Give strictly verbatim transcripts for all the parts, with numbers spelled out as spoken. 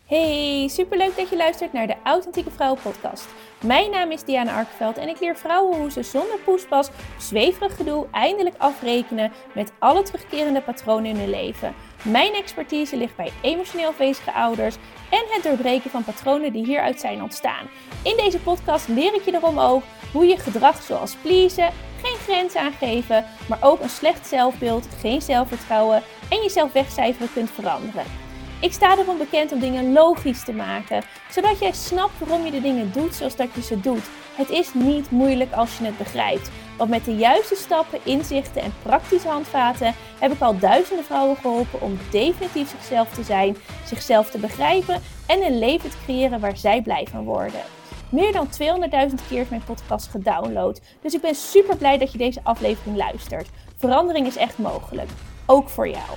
Hey, superleuk dat je luistert naar de Authentieke Vrouwen podcast. Mijn naam is Diana Arkeveld en ik leer vrouwen hoe ze zonder poespas of zweverig gedoe eindelijk afrekenen met alle terugkerende patronen in hun leven. Mijn expertise ligt bij emotioneel afwezige ouders en het doorbreken van patronen die hieruit zijn ontstaan. In deze podcast leer ik je erom ook hoe je gedrag zoals pleasen, geen grenzen aangeven, maar ook een slecht zelfbeeld, geen zelfvertrouwen en jezelf wegcijferen kunt veranderen. Ik sta erom bekend om dingen logisch te maken, zodat jij snapt waarom je de dingen doet zoals dat je ze doet. Het is niet moeilijk als je het begrijpt, want met de juiste stappen, inzichten en praktische handvaten heb ik al duizenden vrouwen geholpen om definitief zichzelf te zijn, zichzelf te begrijpen en een leven te creëren waar zij blij van worden. Meer dan tweehonderdduizend keer is mijn podcast gedownload, dus ik ben super blij dat je deze aflevering luistert. Verandering is echt mogelijk, ook voor jou.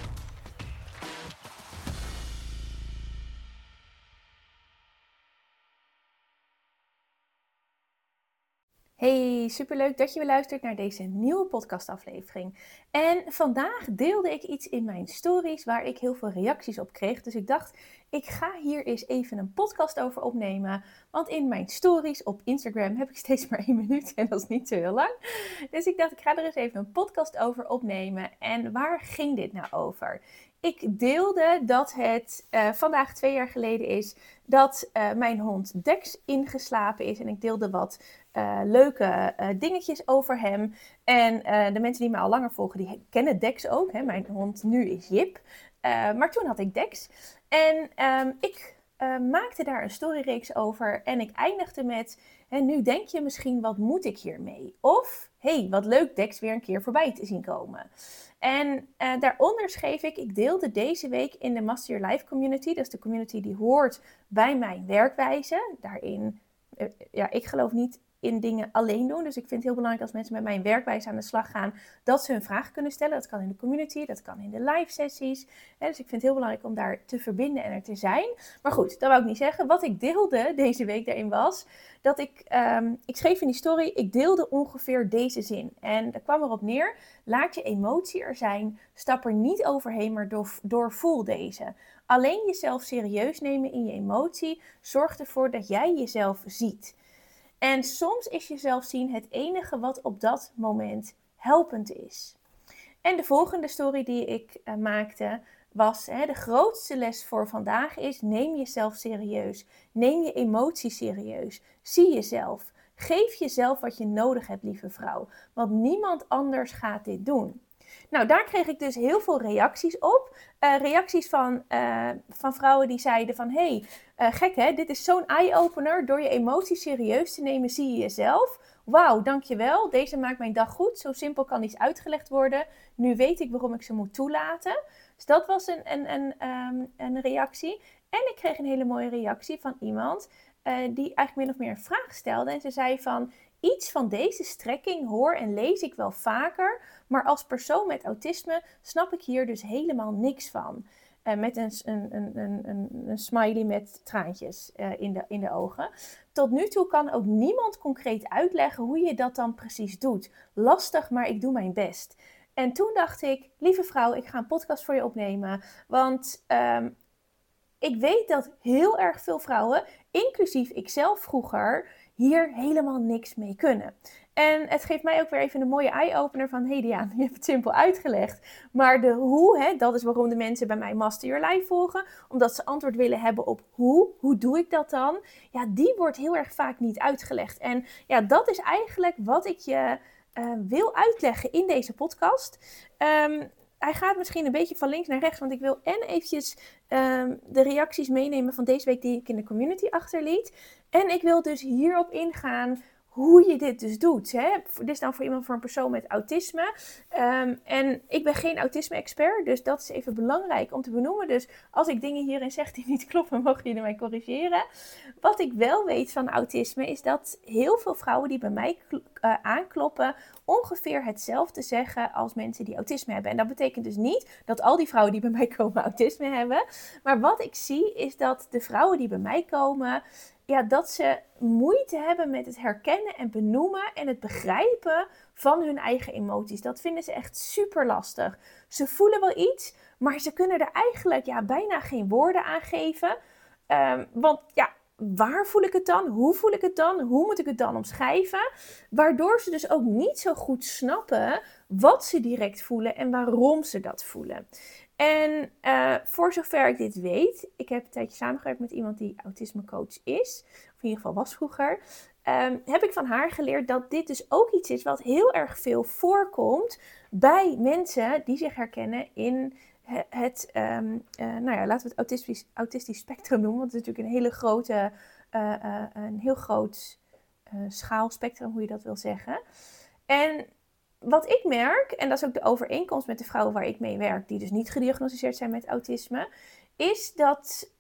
Hey, superleuk dat je weer luistert naar deze nieuwe podcastaflevering. En vandaag deelde ik iets in mijn stories waar ik heel veel reacties op kreeg. Dus ik dacht, ik ga hier eens even een podcast over opnemen. Want in mijn stories op Instagram heb ik steeds maar één minuut en dat is niet zo heel lang. Dus ik dacht, ik ga er eens even een podcast over opnemen. En waar ging dit nou over? Ik deelde dat het uh, vandaag twee jaar geleden is dat uh, mijn hond Dex ingeslapen is. En ik deelde wat uh, leuke uh, dingetjes over hem. En uh, de mensen die mij al langer volgen, die kennen Dex ook. Hè? Mijn hond nu is Jip. Uh, maar toen had ik Dex. En um, ik uh, maakte daar een storyreeks over. En ik eindigde met, en nu denk je misschien, wat moet ik hiermee? Of, hey, wat leuk Dex weer een keer voorbij te zien komen. En uh, daaronder schreef ik, ik deelde deze week in de Master Your Life community. Dat is de community die hoort bij mijn werkwijze. Daarin, uh, ja, ik geloof niet in dingen alleen doen. Dus ik vind het heel belangrijk als mensen met mijn werkwijze aan de slag gaan, dat ze hun vragen kunnen stellen. Dat kan in de community, dat kan in de live sessies. Ja, dus ik vind het heel belangrijk om daar te verbinden en er te zijn. Maar goed, dat wou ik niet zeggen. Wat ik deelde deze week daarin was, dat ik, um, ik schreef in die story, ik deelde ongeveer deze zin. En dat kwam erop neer, laat je emotie er zijn, stap er niet overheen, maar door, doorvoel deze. Alleen jezelf serieus nemen in je emotie zorgt ervoor dat jij jezelf ziet. En soms is jezelf zien het enige wat op dat moment helpend is. En de volgende story die ik uh, maakte was, hè, de grootste les voor vandaag is, neem jezelf serieus. Neem je emoties serieus. Zie jezelf. Geef jezelf wat je nodig hebt, lieve vrouw. Want niemand anders gaat dit doen. Nou, daar kreeg ik dus heel veel reacties op. Uh, reacties van, uh, van vrouwen die zeiden van, hey, uh, gek hè, dit is zo'n eye-opener. Door je emoties serieus te nemen, zie je jezelf. Wauw, dankjewel. Deze maakt mijn dag goed. Zo simpel kan iets uitgelegd worden. Nu weet ik waarom ik ze moet toelaten. Dus dat was een, een, een, um, een reactie. En ik kreeg een hele mooie reactie van iemand uh, die eigenlijk min of meer een vraag stelde. En ze zei van, iets van deze strekking hoor en lees ik wel vaker, maar als persoon met autisme snap ik hier dus helemaal niks van. Uh, met een, een, een, een, een smiley met traantjes uh, in, de, in de ogen. Tot nu toe kan ook niemand concreet uitleggen hoe je dat dan precies doet. Lastig, maar ik doe mijn best. En toen dacht ik, lieve vrouw, ik ga een podcast voor je opnemen. Want um, ik weet dat heel erg veel vrouwen, inclusief ikzelf vroeger, hier helemaal niks mee kunnen. En het geeft mij ook weer even een mooie eye-opener van, hey Diana, je hebt het simpel uitgelegd. Maar de hoe, hè, dat is waarom de mensen bij mij Master Your Life volgen. Omdat ze antwoord willen hebben op hoe, hoe doe ik dat dan? Ja, die wordt heel erg vaak niet uitgelegd. En ja, dat is eigenlijk wat ik je uh, wil uitleggen in deze podcast. Um, Hij gaat misschien een beetje van links naar rechts, want ik wil en eventjes um, de reacties meenemen van deze week die ik in de community achterliet. En ik wil dus hierop ingaan hoe je dit dus doet. Hè? Dit is dan voor iemand, voor een persoon met autisme. Um, en ik ben geen autisme-expert, dus dat is even belangrijk om te benoemen. Dus als ik dingen hierin zeg die niet kloppen, mogen jullie mij corrigeren. Wat ik wel weet van autisme is dat heel veel vrouwen die bij mij uh, aankloppen ongeveer hetzelfde zeggen als mensen die autisme hebben. En dat betekent dus niet dat al die vrouwen die bij mij komen autisme hebben. Maar wat ik zie is dat de vrouwen die bij mij komen, ja, dat ze moeite hebben met het herkennen en benoemen en het begrijpen van hun eigen emoties. Dat vinden ze echt super lastig. Ze voelen wel iets, maar ze kunnen er eigenlijk ja, bijna geen woorden aan geven. Um, want ja, waar voel ik het dan? Hoe voel ik het dan? Hoe moet ik het dan omschrijven? Waardoor ze dus ook niet zo goed snappen wat ze direct voelen en waarom ze dat voelen. En uh, voor zover ik dit weet, ik heb een tijdje samengewerkt met iemand die autismecoach is, of in ieder geval was vroeger, um, heb ik van haar geleerd dat dit dus ook iets is wat heel erg veel voorkomt bij mensen die zich herkennen in het, um, uh, nou ja, laten we het autistisch, autistisch spectrum noemen, want het is natuurlijk een hele grote, uh, uh, een heel groot uh, schaalspectrum, hoe je dat wil zeggen. En wat ik merk, en dat is ook de overeenkomst met de vrouwen waar ik mee werk, die dus niet gediagnosticeerd zijn met autisme, is dat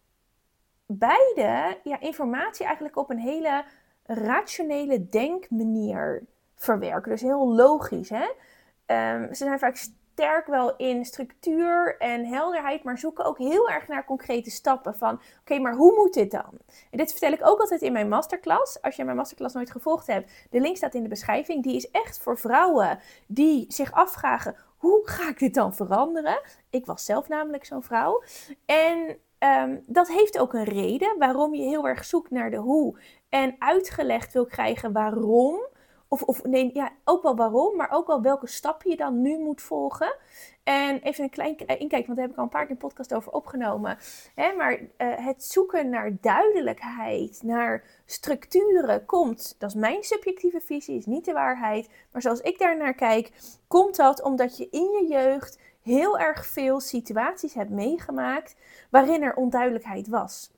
beide ja, informatie eigenlijk op een hele rationele denkmanier verwerken. Dus heel logisch, hè? Um, ze zijn vaak sterk wel in structuur en helderheid, maar zoeken ook heel erg naar concrete stappen van, oké, okay, maar hoe moet dit dan? En dit vertel ik ook altijd in mijn masterclass. Als je mijn masterclass nooit gevolgd hebt, de link staat in de beschrijving. Die is echt voor vrouwen die zich afvragen, hoe ga ik dit dan veranderen? Ik was zelf namelijk zo'n vrouw. En um, dat heeft ook een reden waarom je heel erg zoekt naar de hoe en uitgelegd wil krijgen waarom. Of, of nee, ja, ook wel waarom, maar ook wel welke stappen je dan nu moet volgen. En even een klein inkijk, want daar heb ik al een paar keer een podcast over opgenomen. Hè, maar uh, het zoeken naar duidelijkheid, naar structuren komt, dat is mijn subjectieve visie, is niet de waarheid. Maar zoals ik daar naar kijk, komt dat omdat je in je jeugd heel erg veel situaties hebt meegemaakt waarin er onduidelijkheid was.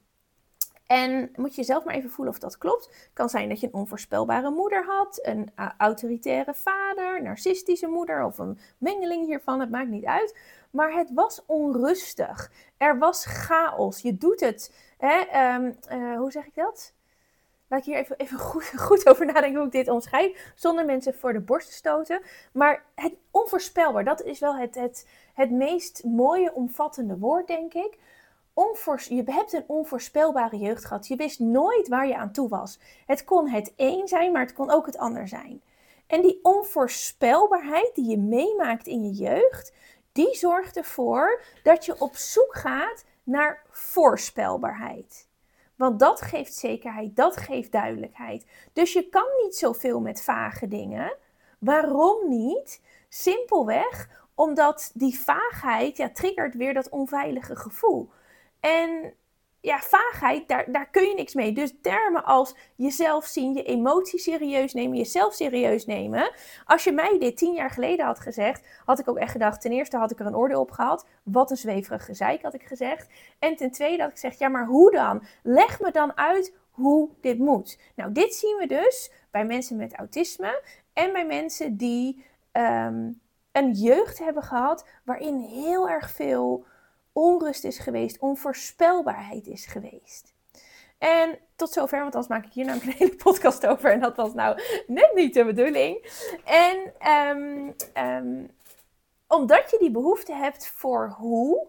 En moet je zelf maar even voelen of dat klopt. Het kan zijn dat je een onvoorspelbare moeder had, een uh, autoritaire vader, narcistische moeder of een mengeling hiervan, het maakt niet uit. Maar het was onrustig. Er was chaos. Je doet het. Hè? Um, uh, hoe zeg ik dat? Laat ik hier even, even goed, goed over nadenken hoe ik dit omschrijf, zonder mensen voor de borst te stoten. Maar het onvoorspelbaar, dat is wel het, het, het meest mooie, omvattende woord, denk ik. Onvoors- je hebt een onvoorspelbare jeugd gehad. Je wist nooit waar je aan toe was. Het kon het een zijn, maar het kon ook het ander zijn. En die onvoorspelbaarheid die je meemaakt in je jeugd, die zorgt ervoor dat je op zoek gaat naar voorspelbaarheid. Want dat geeft zekerheid, dat geeft duidelijkheid. Dus je kan niet zoveel met vage dingen. Waarom niet? Simpelweg omdat die vaagheid ja, triggert weer dat onveilige gevoel. En ja, vaagheid, daar, daar kun je niks mee. Dus termen als jezelf zien, je emoties serieus nemen, jezelf serieus nemen. Als je mij dit tien jaar geleden had gezegd, had ik ook echt gedacht, ten eerste had ik er een oordeel op gehad. Wat een zweverig gezeik, had ik gezegd. En ten tweede had ik gezegd, ja, maar hoe dan? Leg me dan uit hoe dit moet. Nou, dit zien we dus bij mensen met autisme en bij mensen die um, een jeugd hebben gehad waarin heel erg veel onrust is geweest, onvoorspelbaarheid is geweest. En tot zover, want anders maak ik hier namelijk een hele podcast over en dat was nou net niet de bedoeling. En um, um, omdat je die behoefte hebt voor hoe,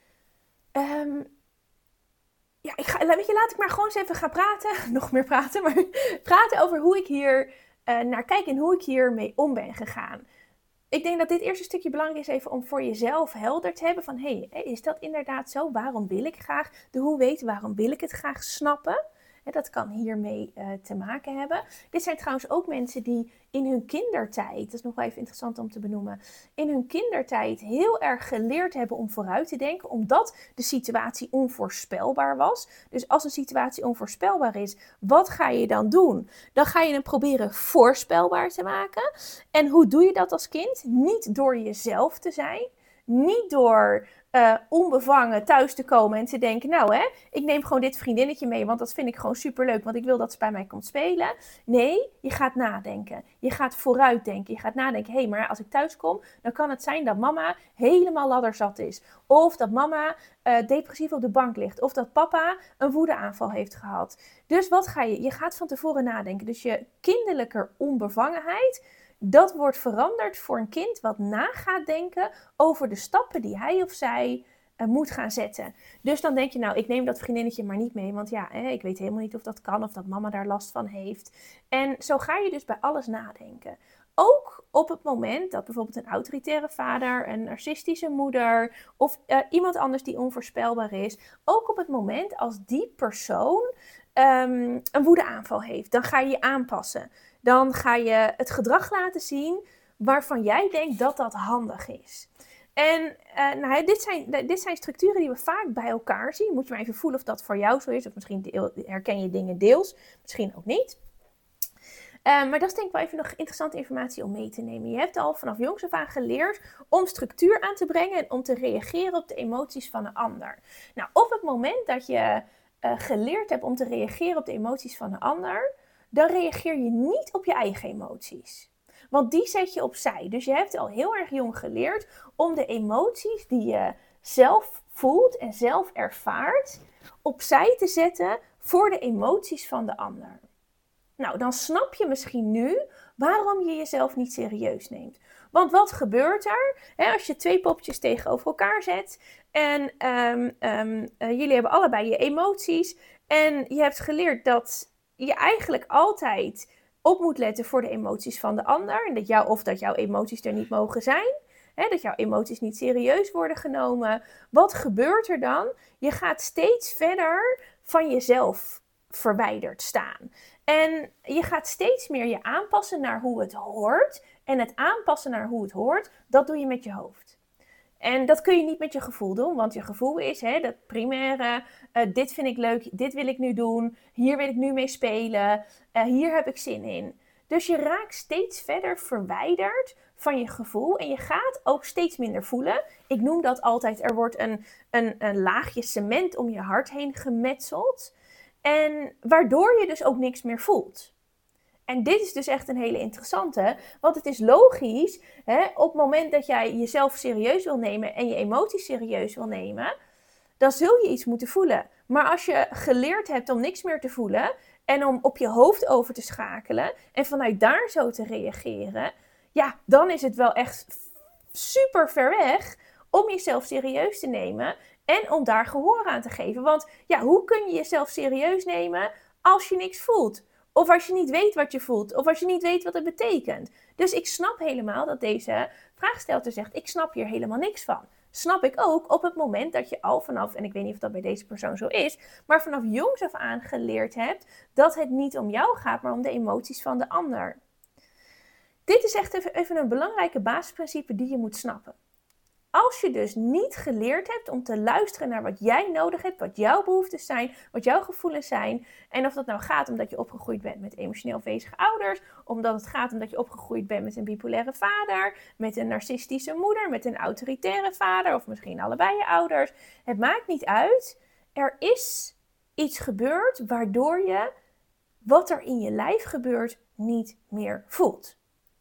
um, ja, ik ga, weet je, laat ik maar gewoon eens even gaan praten, nog meer praten, maar praten over hoe ik hier uh, naar kijk en hoe ik hiermee om ben gegaan. Ik denk dat dit eerste stukje belangrijk is even om voor jezelf helder te hebben van, hé, hey, is dat inderdaad zo? Waarom wil ik graag de hoe weten? Waarom wil ik het graag snappen? En dat kan hiermee uh, te maken hebben. Dit zijn trouwens ook mensen die in hun kindertijd, dat is nog wel even interessant om te benoemen, in hun kindertijd heel erg geleerd hebben om vooruit te denken, omdat de situatie onvoorspelbaar was. Dus als een situatie onvoorspelbaar is, wat ga je dan doen? Dan ga je hem proberen voorspelbaar te maken. En hoe doe je dat als kind? Niet door jezelf te zijn, niet door Uh, onbevangen thuis te komen en te denken, nou hè, ik neem gewoon dit vriendinnetje mee, want dat vind ik gewoon superleuk, want ik wil dat ze bij mij komt spelen. Nee, je gaat nadenken. Je gaat vooruitdenken. Je gaat nadenken, hé, hey, maar als ik thuis kom, dan kan het zijn dat mama helemaal ladderzat is. Of dat mama uh, depressief op de bank ligt. Of dat papa een woedeaanval heeft gehad. Dus wat ga je? Je gaat van tevoren nadenken. Dus je kinderlijke onbevangenheid, dat wordt veranderd voor een kind wat na gaat denken over de stappen die hij of zij uh, moet gaan zetten. Dus dan denk je, nou, ik neem dat vriendinnetje maar niet mee, want ja, hè, ik weet helemaal niet of dat kan of dat mama daar last van heeft. En zo ga je dus bij alles nadenken. ook op het moment dat bijvoorbeeld een autoritaire vader, een narcistische moeder of uh, iemand anders die onvoorspelbaar is, ook op het moment als die persoon um, een woedeaanval heeft, dan ga je je aanpassen. Dan ga je het gedrag laten zien waarvan jij denkt dat dat handig is. En uh, nou, dit, zijn, dit zijn structuren die we vaak bij elkaar zien. Moet je maar even voelen of dat voor jou zo is. Of misschien deel, herken je dingen deels, misschien ook niet. Uh, maar dat is denk ik wel even nog interessante informatie om mee te nemen. Je hebt al vanaf jongs af aan geleerd om structuur aan te brengen en om te reageren op de emoties van een ander. Nou, op het moment dat je uh, geleerd hebt om te reageren op de emoties van een ander, dan reageer je niet op je eigen emoties. Want die zet je opzij. Dus je hebt al heel erg jong geleerd om de emoties die je zelf voelt en zelf ervaart opzij te zetten voor de emoties van de ander. Nou, dan snap je misschien nu waarom je jezelf niet serieus neemt. Want wat gebeurt er hè, als je twee poppetjes tegenover elkaar zet en um, um, uh, jullie hebben allebei je emoties en je hebt geleerd dat je eigenlijk altijd op moet letten voor de emoties van de ander en dat jou, of dat jouw emoties er niet mogen zijn. Hè, dat jouw emoties niet serieus worden genomen. Wat gebeurt er dan? Je gaat steeds verder van jezelf verwijderd staan. En je gaat steeds meer je aanpassen naar hoe het hoort. En het aanpassen naar hoe het hoort, dat doe je met je hoofd. En dat kun je niet met je gevoel doen, want je gevoel is hè, dat primaire, uh, dit vind ik leuk, dit wil ik nu doen, hier wil ik nu mee spelen, uh, hier heb ik zin in. Dus je raakt steeds verder verwijderd van je gevoel en je gaat ook steeds minder voelen. Ik noem dat altijd, er wordt een, een, een laagje cement om je hart heen gemetseld. En waardoor je dus ook niks meer voelt. En dit is dus echt een hele interessante, want het is logisch, hè, op het moment dat jij jezelf serieus wil nemen en je emoties serieus wil nemen, dan zul je iets moeten voelen. Maar als je geleerd hebt om niks meer te voelen en om op je hoofd over te schakelen en vanuit daar zo te reageren, ja, dan is het wel echt super ver weg om jezelf serieus te nemen en om daar gehoor aan te geven. Want ja, hoe kun je jezelf serieus nemen als je niks voelt? Of als je niet weet wat je voelt. Of als je niet weet wat het betekent. Dus ik snap helemaal dat deze vraagstelter zegt, ik snap hier helemaal niks van. Snap ik ook op het moment dat je al vanaf, en ik weet niet of dat bij deze persoon zo is, maar vanaf jongs af aan geleerd hebt dat het niet om jou gaat, maar om de emoties van de ander. Dit is echt even, even een belangrijke basisprincipe die je moet snappen. Als je dus niet geleerd hebt om te luisteren naar wat jij nodig hebt, wat jouw behoeftes zijn, wat jouw gevoelens zijn, en of dat nou gaat omdat je opgegroeid bent met emotioneel afwezige ouders, omdat het gaat omdat je opgegroeid bent met een bipolaire vader, met een narcistische moeder, met een autoritaire vader, of misschien allebei je ouders. Het maakt niet uit. Er is iets gebeurd waardoor je wat er in je lijf gebeurt niet meer voelt.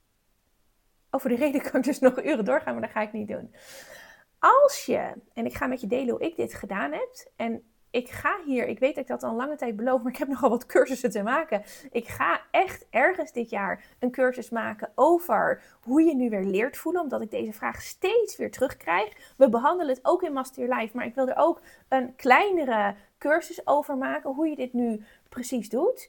Over de reden kan ik dus nog uren doorgaan, maar dat ga ik niet doen. Als je, en ik ga met je delen hoe ik dit gedaan heb. En ik ga hier, ik weet dat ik dat al een lange tijd beloof, maar ik heb nogal wat cursussen te maken. Ik ga echt ergens dit jaar een cursus maken over hoe je nu weer leert voelen. Omdat ik deze vraag steeds weer terugkrijg. We behandelen het ook in Master Your Life, maar ik wil er ook een kleinere cursus over maken. Hoe je dit nu precies doet.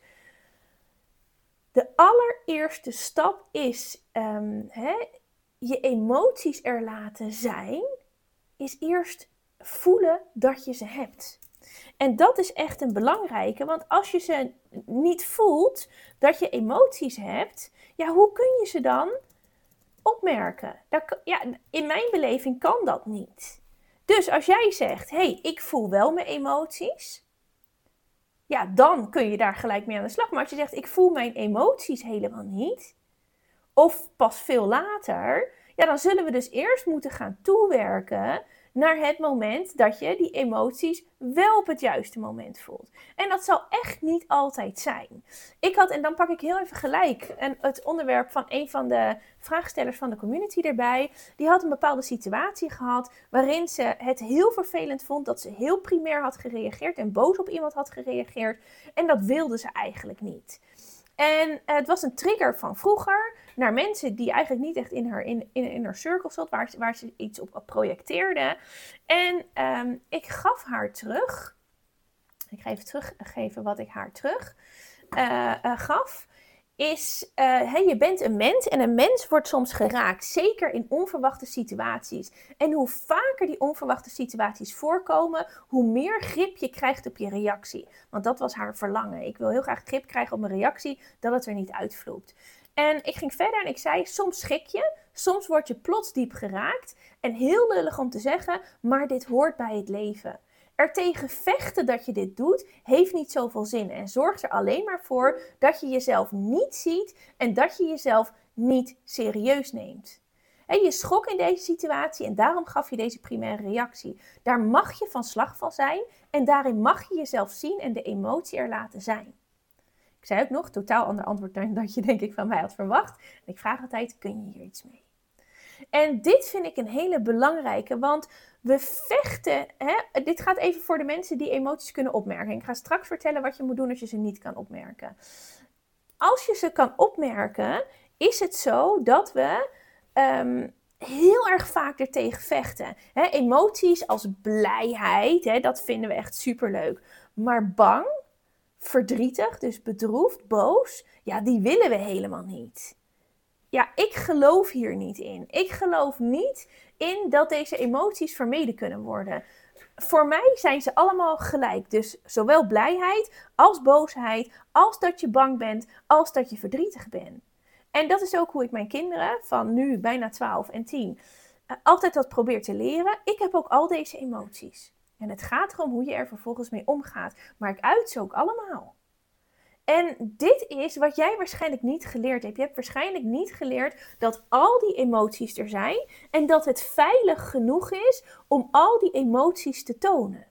De allereerste stap is um, hè, je emoties er laten zijn, is eerst voelen dat je ze hebt. En dat is echt een belangrijke, want als je ze niet voelt, dat je emoties hebt, ja, hoe kun je ze dan opmerken? Dat, ja, in mijn beleving kan dat niet. Dus als jij zegt, hé, hey, ik voel wel mijn emoties, ja, dan kun je daar gelijk mee aan de slag. Maar als je zegt, ik voel mijn emoties helemaal niet, of pas veel later, ja, dan zullen we dus eerst moeten gaan toewerken naar het moment dat je die emoties wel op het juiste moment voelt. En dat zal echt niet altijd zijn. Ik had, en dan pak ik heel even gelijk een, het onderwerp van een van de vraagstellers van de community erbij. Die had een bepaalde situatie gehad waarin ze het heel vervelend vond dat ze heel primair had gereageerd en boos op iemand had gereageerd. En dat wilde ze eigenlijk niet. En uh, het was een trigger van vroeger naar mensen die eigenlijk niet echt in haar, in, in, in haar cirkel zat, waar, waar ze iets op projecteerde. En um, ik gaf haar terug, ik ga even teruggeven wat ik haar terug uh, uh, gaf. is, uh, hey, je bent een mens en een mens wordt soms geraakt. Zeker in onverwachte situaties. En hoe vaker die onverwachte situaties voorkomen, hoe meer grip je krijgt op je reactie. Want dat was haar verlangen. Ik wil heel graag grip krijgen op mijn reactie, dat het er niet uitvloept. En ik ging verder en ik zei, soms schrik je, soms word je plots diep geraakt. En heel lullig om te zeggen, maar dit hoort bij het leven. Er tegen vechten dat je dit doet, heeft niet zoveel zin. En zorgt er alleen maar voor dat je jezelf niet ziet en dat je jezelf niet serieus neemt. En je schrok in deze situatie en daarom gaf je deze primaire reactie. Daar mag je van slag van zijn en daarin mag je jezelf zien en de emotie er laten zijn. Ik zei ook nog, totaal ander antwoord dan dat je denk ik van mij had verwacht. En ik vraag altijd, kun je hier iets mee? En dit vind ik een hele belangrijke, want we vechten, hè, dit gaat even voor de mensen die emoties kunnen opmerken. Ik ga straks vertellen wat je moet doen als je ze niet kan opmerken. Als je ze kan opmerken, is het zo dat we um, heel erg vaak ertegen vechten. Hè, emoties als blijheid, hè, dat vinden we echt superleuk. Maar bang, verdrietig, dus bedroefd, boos, ja, die willen we helemaal niet. Ja, ik geloof hier niet in. Ik geloof niet in dat deze emoties vermeden kunnen worden. Voor mij zijn ze allemaal gelijk. Dus zowel blijheid als boosheid, als dat je bang bent, als dat je verdrietig bent. En dat is ook hoe ik mijn kinderen van nu bijna twaalf en tien altijd dat probeer te leren. Ik heb ook al deze emoties. En het gaat erom hoe je er vervolgens mee omgaat. Maar ik uit ze ook allemaal. En dit is wat jij waarschijnlijk niet geleerd hebt. Je hebt waarschijnlijk niet geleerd dat al die emoties er zijn en dat het veilig genoeg is om al die emoties te tonen.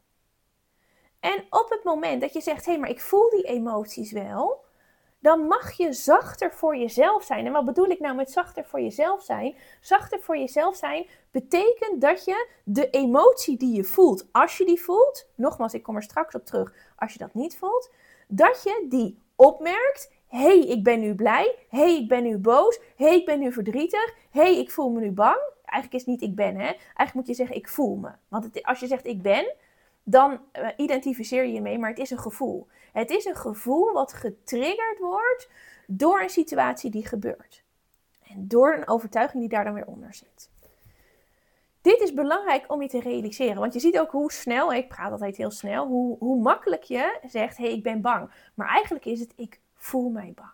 En op het moment dat je zegt, hé, hey, maar ik voel die emoties wel, dan mag je zachter voor jezelf zijn. En wat bedoel ik nou met zachter voor jezelf zijn? Zachter voor jezelf zijn betekent dat je de emotie die je voelt, als je die voelt, nogmaals, ik kom er straks op terug, als je dat niet voelt, dat je die opmerkt. Hé, hey, ik ben nu blij. Hé, hey, ik ben nu boos. Hé, hey, ik ben nu verdrietig. Hé, hey, ik voel me nu bang. Eigenlijk is het niet ik ben, hè. Eigenlijk moet je zeggen ik voel me. Want het, als je zegt ik ben, dan uh, identificeer je je mee, maar het is een gevoel. Het is een gevoel wat getriggerd wordt door een situatie die gebeurt. En door een overtuiging die daar dan weer onder zit. Dit is belangrijk om je te realiseren, want je ziet ook hoe snel, ik praat altijd heel snel, hoe, hoe makkelijk je zegt, hé, hey, ik ben bang. Maar eigenlijk is het, ik voel mij bang.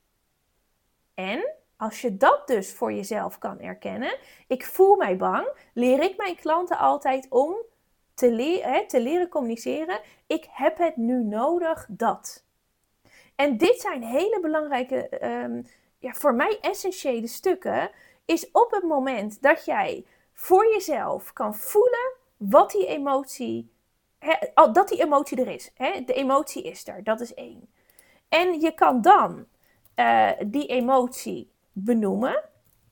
En als je dat dus voor jezelf kan erkennen, ik voel mij bang, leer ik mijn klanten altijd om te, le- hè, te leren communiceren, ik heb het nu nodig dat. En dit zijn hele belangrijke, um, ja, voor mij essentiële stukken, is op het moment dat jij voor jezelf kan voelen wat die emotie, hè, dat die emotie er is. Hè? De emotie is er, dat is één. En je kan dan uh, die emotie benoemen.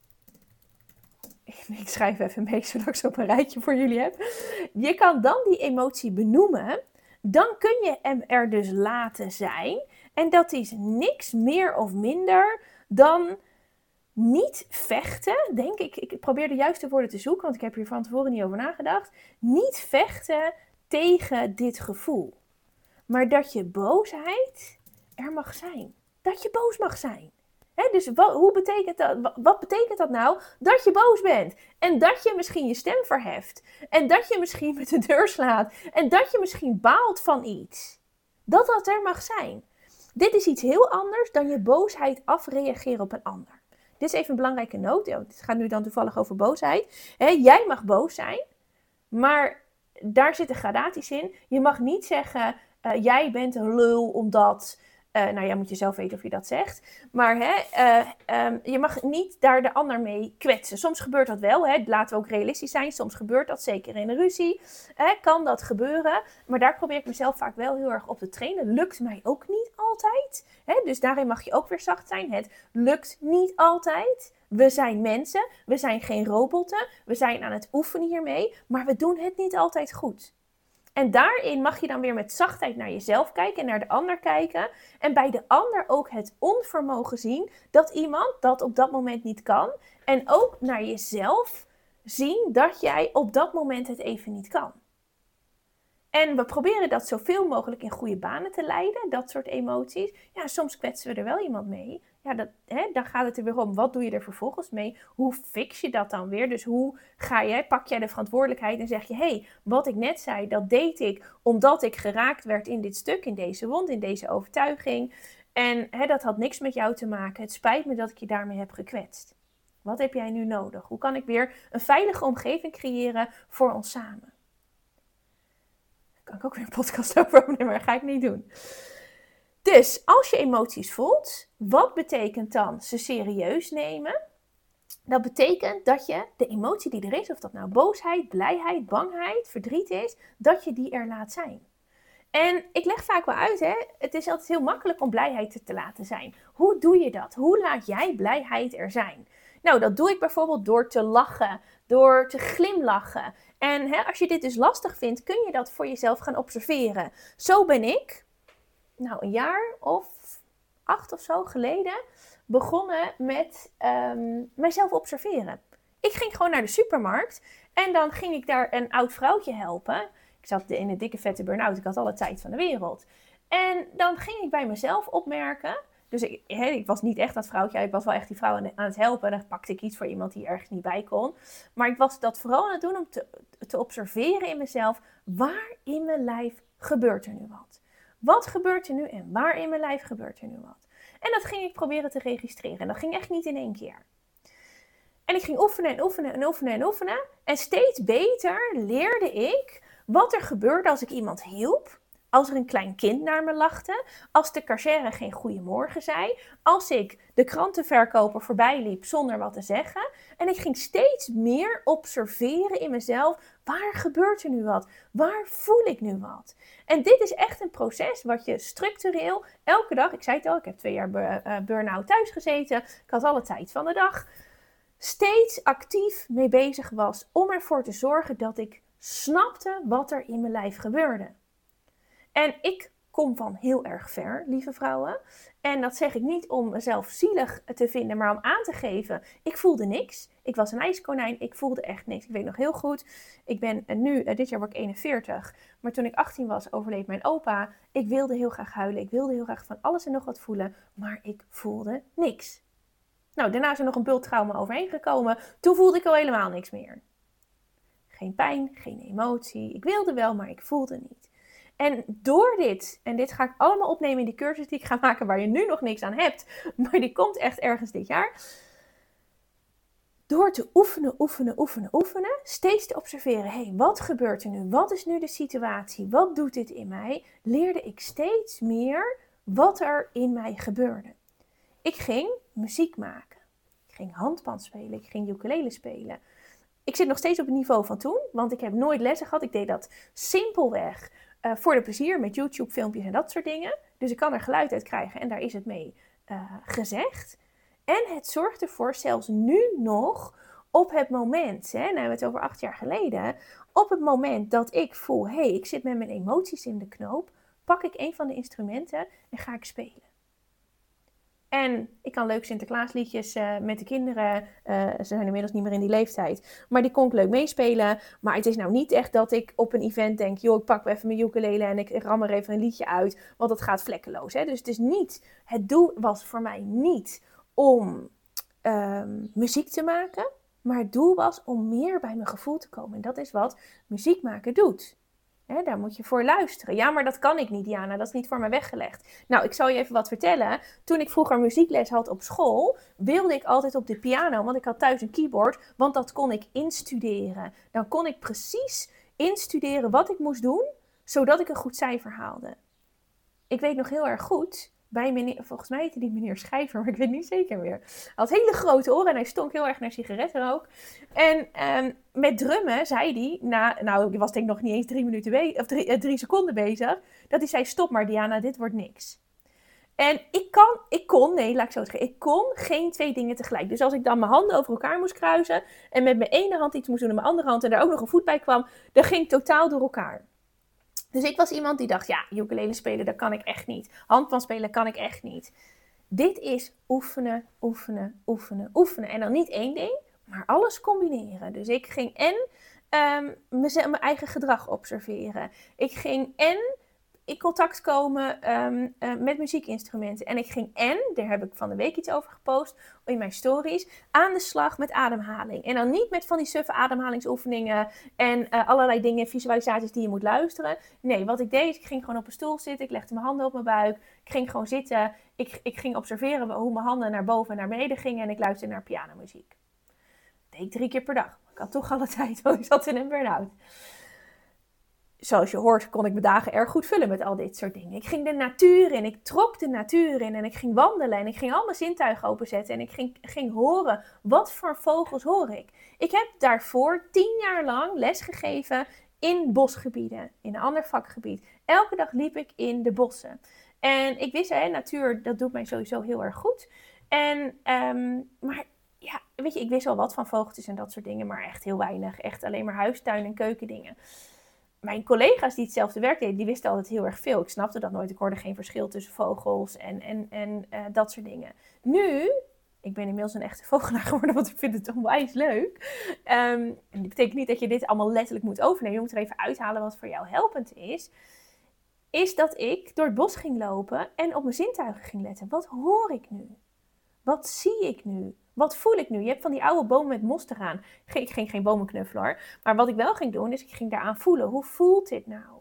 Ik schrijf even mee, zodat ik zo op een rijtje voor jullie heb. Je kan dan die emotie benoemen. Dan kun je hem er dus laten zijn. En dat is niks meer of minder dan niet vechten, denk ik. Ik probeer de juiste woorden te zoeken, want ik heb hier van tevoren niet over nagedacht. Niet vechten tegen dit gevoel. Maar dat je boosheid er mag zijn. Dat je boos mag zijn. He, dus wat, hoe betekent dat, wat betekent dat nou? Dat je boos bent. En dat je misschien je stem verheft. En dat je misschien met de deur slaat. En dat je misschien baalt van iets. Dat dat er mag zijn. Dit is iets heel anders dan je boosheid afreageren op een ander. Dit is even een belangrijke noot. Het gaat nu dan toevallig over boosheid. He, jij mag boos zijn. Maar daar zitten gradaties in. Je mag niet zeggen, uh, jij bent een lul omdat... Uh, nou ja, moet je zelf weten of je dat zegt. Maar hè, uh, um, je mag niet daar de ander mee kwetsen. Soms gebeurt dat wel. Hè. Laten we ook realistisch zijn. Soms gebeurt dat, zeker in een ruzie. Hè, kan dat gebeuren. Maar daar probeer ik mezelf vaak wel heel erg op te trainen. Lukt mij ook niet altijd. Hè. Dus daarin mag je ook weer zacht zijn. Het lukt niet altijd. We zijn mensen. We zijn geen robotten. We zijn aan het oefenen hiermee. Maar we doen het niet altijd goed. En daarin mag je dan weer met zachtheid naar jezelf kijken en naar de ander kijken. En bij de ander ook het onvermogen zien dat iemand dat op dat moment niet kan. En ook naar jezelf zien dat jij op dat moment het even niet kan. En we proberen dat zoveel mogelijk in goede banen te leiden, dat soort emoties. Ja, soms kwetsen we er wel iemand mee. ja, dat, hè, dan gaat het er weer om, wat doe je er vervolgens mee? Hoe fix je dat dan weer? Dus hoe ga jij, pak jij de verantwoordelijkheid en zeg je, hé, hey, wat ik net zei, dat deed ik omdat ik geraakt werd in dit stuk, in deze wond, in deze overtuiging. En hè, dat had niks met jou te maken. Het spijt me dat ik je daarmee heb gekwetst. Wat heb jij nu nodig? Hoe kan ik weer een veilige omgeving creëren voor ons samen? Daar kan ik ook weer een podcast over opnemen, maar dat ga ik niet doen. Dus als je emoties voelt, wat betekent dan ze serieus nemen? Dat betekent dat je de emotie die er is, of dat nou boosheid, blijheid, bangheid, verdriet is, dat je die er laat zijn. En ik leg vaak wel uit, hè? Het is altijd heel makkelijk om blijheid te, te laten zijn. Hoe doe je dat? Hoe laat jij blijheid er zijn? Nou, dat doe ik bijvoorbeeld door te lachen, door te glimlachen. En hè, als je dit dus lastig vindt, kun je dat voor jezelf gaan observeren. Zo ben ik, nou een jaar of acht of zo geleden, begonnen met um, mijzelf observeren. Ik ging gewoon naar de supermarkt en dan ging ik daar een oud vrouwtje helpen. Ik zat in een dikke vette burn-out, ik had alle tijd van de wereld. En dan ging ik bij mezelf opmerken. Dus ik, he, ik was niet echt dat vrouwtje, ik was wel echt die vrouw aan, aan het helpen. Dan pakte ik iets voor iemand die ergens niet bij kon. Maar ik was dat vooral aan het doen om te, te observeren in mezelf. Waar in mijn lijf gebeurt er nu wat? Wat gebeurt er nu en waar in mijn lijf gebeurt er nu wat? En dat ging ik proberen te registreren. En dat ging echt niet in één keer. En ik ging oefenen en oefenen en oefenen en oefenen. En steeds beter leerde ik wat er gebeurde als ik iemand hielp. Als er een klein kind naar me lachte. Als de cashier geen goeiemorgen zei. Als ik de krantenverkoper voorbij liep zonder wat te zeggen. En ik ging steeds meer observeren in mezelf. Waar gebeurt er nu wat? Waar voel ik nu wat? En dit is echt een proces wat je structureel elke dag... Ik zei het al, ik heb twee jaar burn-out thuis gezeten. Ik had alle tijd van de dag. Steeds actief mee bezig was om ervoor te zorgen dat ik snapte wat er in mijn lijf gebeurde. En ik kom van heel erg ver, lieve vrouwen. En dat zeg ik niet om mezelf zielig te vinden, maar om aan te geven. Ik voelde niks. Ik was een ijskonijn. Ik voelde echt niks. Ik weet nog heel goed. Ik ben nu, dit jaar word ik eenenveertig. Maar toen ik achttien was, overleed mijn opa. Ik wilde heel graag huilen. Ik wilde heel graag van alles en nog wat voelen. Maar ik voelde niks. Nou, daarna is er nog een bulttrauma overheen gekomen. Toen voelde ik al helemaal niks meer. Geen pijn, geen emotie. Ik wilde wel, maar ik voelde niet. En door dit, en dit ga ik allemaal opnemen in die cursus die ik ga maken waar je nu nog niks aan hebt, maar die komt echt ergens dit jaar. Door te oefenen, oefenen, oefenen, oefenen, steeds te observeren, hé, hey, wat gebeurt er nu? Wat is nu de situatie? Wat doet dit in mij? Leerde ik steeds meer wat er in mij gebeurde. Ik ging muziek maken. Ik ging handpan spelen. Ik ging ukulele spelen. Ik zit nog steeds op het niveau van toen, want ik heb nooit lessen gehad. Ik deed dat simpelweg uh, voor de plezier met YouTube filmpjes en dat soort dingen. Dus ik kan er geluid uit krijgen en daar is het mee uh, gezegd. En het zorgt ervoor, zelfs nu nog, op het moment, hè, nou hebben we het over acht jaar geleden, op het moment dat ik voel, hé, hey, ik zit met mijn emoties in de knoop, pak ik een van de instrumenten en ga ik spelen. En ik kan leuk Sinterklaasliedjes uh, met de kinderen. Uh, ze zijn inmiddels niet meer in die leeftijd. Maar die kon ik leuk meespelen. Maar het is nou niet echt dat ik op een event denk, joh, ik pak even mijn ukulele en ik ram er even een liedje uit. Want dat gaat vlekkeloos. Hè? Dus het is niet, het doel was voor mij niet om um, muziek te maken. Maar het doel was om meer bij mijn gevoel te komen. En dat is wat muziek maken doet. He, daar moet je voor luisteren. Ja, maar dat kan ik niet, Diana. Dat is niet voor mij weggelegd. Nou, ik zal je even wat vertellen. Toen ik vroeger muziekles had op school, wilde ik altijd op de piano. Want ik had thuis een keyboard. Want dat kon ik instuderen. Dan kon ik precies instuderen wat ik moest doen, zodat ik een goed cijfer haalde. Ik weet nog heel erg goed, bij meneer, volgens mij heette die meneer Schijver, maar ik weet niet zeker meer. Hij had hele grote oren en hij stonk heel erg naar sigarettenrook. En um, met drummen zei hij, na, nou ik was denk ik nog niet eens drie, minuten be- of drie, uh, drie seconden bezig, dat hij zei, stop maar Diana, dit wordt niks. En ik, kan, ik kon, nee laat ik zo zeggen, ik kon geen twee dingen tegelijk. Dus als ik dan mijn handen over elkaar moest kruisen en met mijn ene hand iets moest doen en mijn andere hand en daar ook nog een voet bij kwam, dan ging ik totaal door elkaar. Dus ik was iemand die dacht, ja, ukulele spelen, dat kan ik echt niet. Handpan spelen kan ik echt niet. Dit is oefenen, oefenen, oefenen, oefenen. En dan niet één ding, maar alles combineren. Dus ik ging en um, mijn eigen gedrag observeren. Ik ging en in contact komen um, uh, met muziekinstrumenten. En ik ging en, daar heb ik van de week iets over gepost in mijn stories, aan de slag met ademhaling. En dan niet met van die suffe ademhalingsoefeningen en uh, allerlei dingen, visualisaties die je moet luisteren. Nee, wat ik deed, ik ging gewoon op een stoel zitten, ik legde mijn handen op mijn buik, ik ging gewoon zitten, ik, ik ging observeren hoe mijn handen naar boven en naar beneden gingen en ik luisterde naar pianomuziek. Dat deed ik drie keer per dag. Ik had toch alle tijd, want ik zat in een burn-out. Zoals je hoort kon ik mijn dagen erg goed vullen met al dit soort dingen. Ik ging de natuur in, ik trok de natuur in en ik ging wandelen en ik ging al mijn zintuigen openzetten en ik ging, ging horen, wat voor vogels hoor ik. Ik heb daarvoor tien jaar lang lesgegeven in bosgebieden, in een ander vakgebied. Elke dag liep ik in de bossen. En ik wist, hè, natuur, dat doet mij sowieso heel erg goed. En, um, maar ja, weet je, ik wist al wat van vogeltjes en dat soort dingen, maar echt heel weinig. Echt alleen maar huistuin- en keukendingen. Mijn collega's die hetzelfde werk deden, die wisten altijd heel erg veel. Ik snapte dat nooit. Ik hoorde geen verschil tussen vogels en, en, en uh, dat soort dingen. Nu, ik ben inmiddels een echte vogelaar geworden, want ik vind het onwijs leuk. Um, en dat betekent niet dat je dit allemaal letterlijk moet overnemen. Je moet er even uithalen wat voor jou helpend is. Is dat ik door het bos ging lopen en op mijn zintuigen ging letten. Wat hoor ik nu? Wat zie ik nu? Wat voel ik nu? Je hebt van die oude bomen met mos eraan. Ik ging geen bomen knuffelen hoor. Maar wat ik wel ging doen, is ik ging daaraan voelen. Hoe voelt dit nou?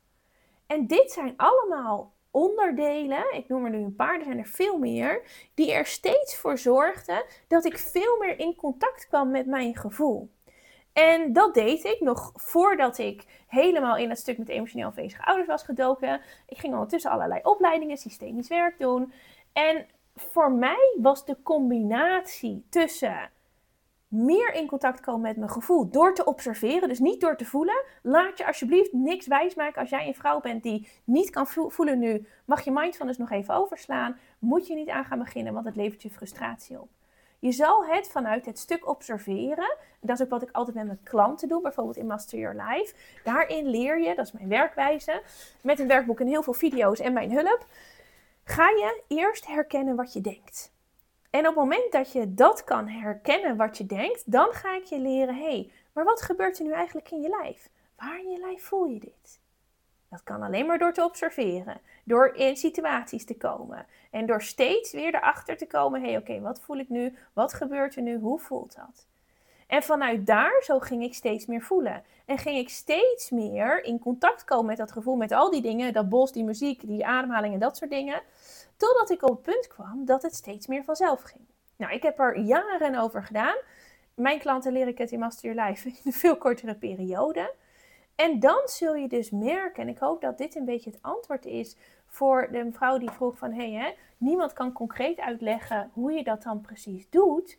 En dit zijn allemaal onderdelen, ik noem er nu een paar, er zijn er veel meer, die er steeds voor zorgden dat ik veel meer in contact kwam met mijn gevoel. En dat deed ik nog voordat ik helemaal in het stuk met emotioneel afwezige ouders was gedoken. Ik ging ondertussen allerlei opleidingen, systemisch werk doen. En voor mij was de combinatie tussen meer in contact komen met mijn gevoel door te observeren, dus niet door te voelen. Laat je alsjeblieft niks wijsmaken. Als jij een vrouw bent die niet kan voelen nu, mag je mindfulness nog even overslaan. Moet je niet aan gaan beginnen, want het levert je frustratie op. Je zal het vanuit het stuk observeren. Dat is ook wat ik altijd met mijn klanten doe, bijvoorbeeld in Master Your Life. Daarin leer je, dat is mijn werkwijze, met een werkboek en heel veel video's en mijn hulp, ga je eerst herkennen wat je denkt. En op het moment dat je dat kan herkennen wat je denkt, dan ga ik je leren, hé, hey, maar wat gebeurt er nu eigenlijk in je lijf? Waar in je lijf voel je dit? Dat kan alleen maar door te observeren, door in situaties te komen en door steeds weer erachter te komen, hé, hey, oké, okay, wat voel ik nu? Wat gebeurt er nu? Hoe voelt dat? En vanuit daar, zo ging ik steeds meer voelen. En ging ik steeds meer in contact komen met dat gevoel, met al die dingen, dat bos, die muziek, die ademhaling en dat soort dingen. Totdat ik op het punt kwam dat het steeds meer vanzelf ging. Nou, ik heb er jaren over gedaan. Mijn klanten leer ik het in Master Your Life in een veel kortere periode. En dan zul je dus merken, en ik hoop dat dit een beetje het antwoord is voor de mevrouw die vroeg van, hé, hey, niemand kan concreet uitleggen hoe je dat dan precies doet.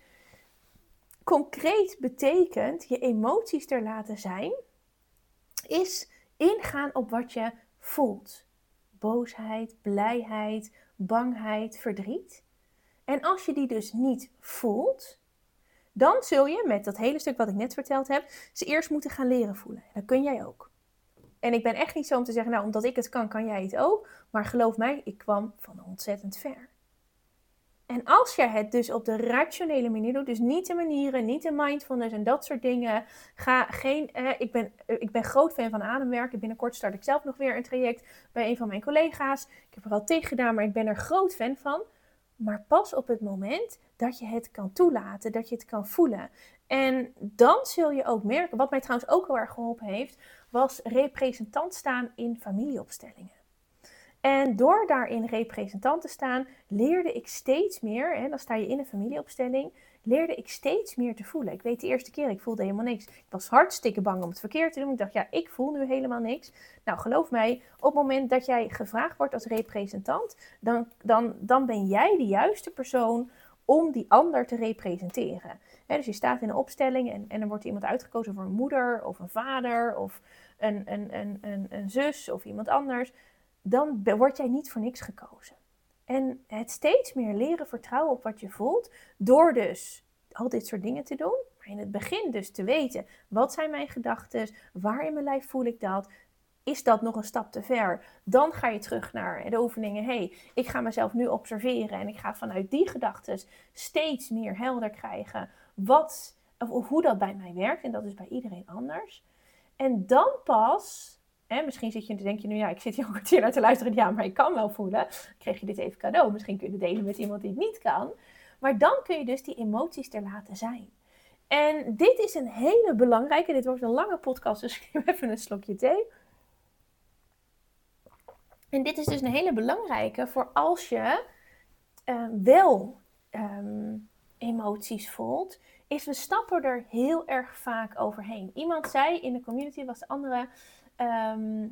Concreet betekent je emoties er laten zijn, is ingaan op wat je voelt. Boosheid, blijheid, bangheid, verdriet. En als je die dus niet voelt, dan zul je met dat hele stuk wat ik net verteld heb, ze eerst moeten gaan leren voelen. Dat kun jij ook. En ik ben echt niet zo om te zeggen, nou, omdat ik het kan, kan jij het ook. Maar geloof mij, ik kwam van ontzettend ver. En als je het dus op de rationele manier doet, dus niet de manieren, niet de mindfulness en dat soort dingen. Ga geen, eh, ik, ben, eh, ik ben groot fan van ademwerken. Binnenkort start ik zelf nog weer een traject bij een van mijn collega's. Ik heb er al tegen gedaan, maar ik ben er groot fan van. Maar pas op het moment dat je het kan toelaten, dat je het kan voelen. En dan zul je ook merken, wat mij trouwens ook heel erg geholpen heeft, was representant staan in familieopstellingen. En door daarin representant te staan, leerde ik steeds meer, hè, dan sta je in een familieopstelling, leerde ik steeds meer te voelen. Ik weet de eerste keer, ik voelde helemaal niks. Ik was hartstikke bang om het verkeerd te doen. Ik dacht, ja, ik voel nu helemaal niks. Nou, geloof mij, op het moment dat jij gevraagd wordt als representant, dan, dan, dan ben jij de juiste persoon om die ander te representeren. Hè, dus je staat in een opstelling en, en er wordt iemand uitgekozen voor een moeder of een vader of een, een, een, een, een zus of iemand anders. Dan word jij niet voor niks gekozen. En het steeds meer leren vertrouwen op wat je voelt, door dus al dit soort dingen te doen. Maar in het begin dus te weten, wat zijn mijn gedachten, waar in mijn lijf voel ik dat, is dat nog een stap te ver? Dan ga je terug naar de oefeningen, hé, hey, ik ga mezelf nu observeren en ik ga vanuit die gedachten steeds meer helder krijgen wat, of hoe dat bij mij werkt. En dat is bij iedereen anders. En dan pas hè, misschien zit je, denk je nu, ja, ik zit hier een kwartier naar te luisteren. Ja, maar ik kan wel voelen. Dan kreeg je dit even cadeau. Misschien kun je het delen met iemand die het niet kan. Maar dan kun je dus die emoties er laten zijn. En dit is een hele belangrijke. Dit wordt een lange podcast, dus ik neem even een slokje thee. En dit is dus een hele belangrijke voor als je uh, wel um, emoties voelt. Is we stappen er heel erg vaak overheen. Iemand zei in de community, was de andere... Um,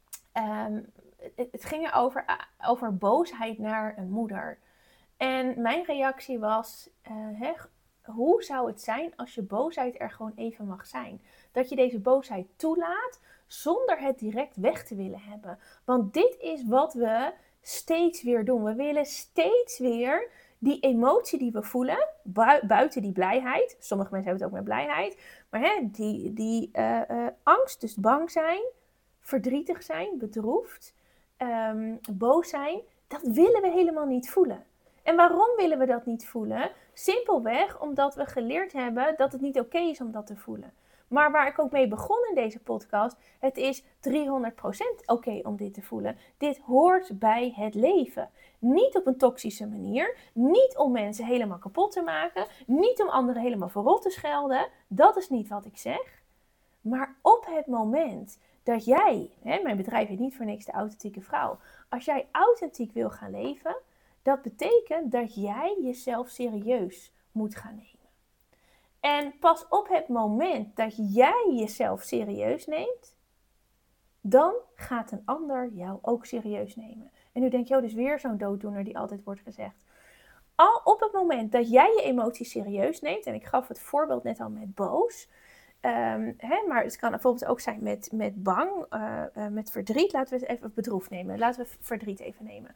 um, het, het ging erover uh, over boosheid naar een moeder. En mijn reactie was... Uh, he, hoe zou het zijn als je boosheid er gewoon even mag zijn? Dat je deze boosheid toelaat zonder het direct weg te willen hebben. Want dit is wat we steeds weer doen. We willen steeds weer die emotie die we voelen, bu- buiten die blijheid. Sommige mensen hebben het ook met blijheid. Maar hè, die, die uh, uh, angst, dus bang zijn, verdrietig zijn, bedroefd, um, boos zijn. Dat willen we helemaal niet voelen. En waarom willen we dat niet voelen? Simpelweg omdat we geleerd hebben dat het niet oké is om dat te voelen. Maar waar ik ook mee begon in deze podcast, het is driehonderd procent oké om dit te voelen. Dit hoort bij het leven. Niet op een toxische manier, niet om mensen helemaal kapot te maken, niet om anderen helemaal voorop te schelden. Dat is niet wat ik zeg. Maar op het moment dat jij, hè, mijn bedrijf heet niet voor niks de authentieke vrouw, als jij authentiek wil gaan leven, dat betekent dat jij jezelf serieus moet gaan nemen. En pas op het moment dat jij jezelf serieus neemt, dan gaat een ander jou ook serieus nemen. En nu denk je, oh, dus weer zo'n dooddoener die altijd wordt gezegd. Al op het moment dat jij je emoties serieus neemt, en ik gaf het voorbeeld net al met boos, um, hè, maar het kan bijvoorbeeld ook zijn met, met bang, uh, uh, met verdriet. Laten we het even bedroefd nemen. Laten we verdriet even nemen.